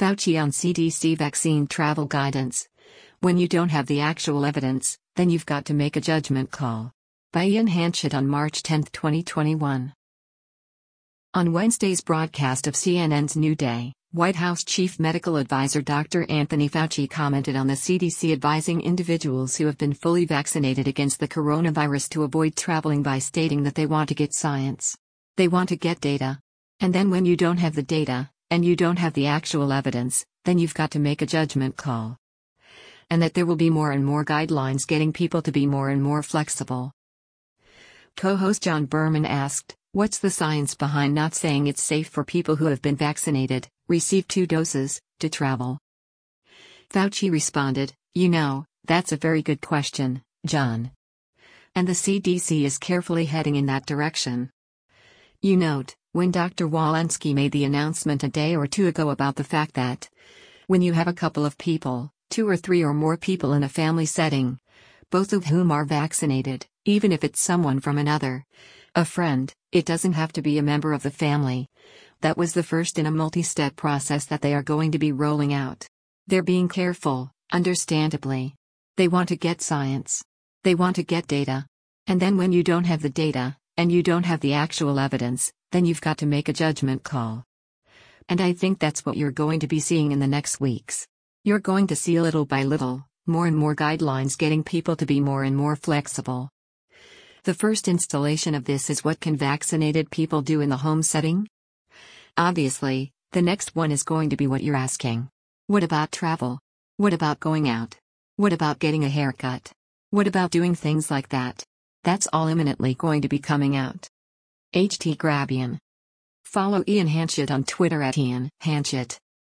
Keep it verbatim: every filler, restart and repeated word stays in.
Fauci on C D C vaccine travel guidance. When you don't have the actual evidence, then you've got to make a judgment call. By Ian Hanchett on March tenth, twenty twenty-one. On Wednesday's broadcast of C N N's New Day, White House Chief Medical Advisor Doctor Anthony Fauci commented on the C D C advising individuals who have been fully vaccinated against the coronavirus to avoid traveling by stating that they want to get science. They want to get data. And then when you don't have the data, and you don't have the actual evidence, then you've got to make a judgment call. And that there will be more and more guidelines getting people to be more and more flexible. Co-host John Berman asked, "What's the science behind not saying it's safe for people who have been vaccinated, received two doses, to travel?" Fauci responded, "You know, that's a very good question, John. And the C D C is carefully heading in that direction." You note, when Doctor Walensky made the announcement a day or two ago about the fact that, when you have a couple of people, two or three or more people in a family setting, both of whom are vaccinated, even if it's someone from another, a friend, it doesn't have to be a member of the family. That was the first in a multi-step process that they are going to be rolling out. They're being careful, understandably. They want to get science. They want to get data. And then when you don't have the data, and you don't have the actual evidence, then you've got to make a judgment call. And I think that's what you're going to be seeing in the next weeks. You're going to see little by little, more and more guidelines getting people to be more and more flexible. The first installation of this is what can vaccinated people do in the home setting? Obviously, the next one is going to be what you're asking. What about travel? What about going out? What about getting a haircut? What about doing things like that? That's all imminently going to be coming out. H T Grabian. Follow Ian Hanchett on Twitter at Ian Hanchett.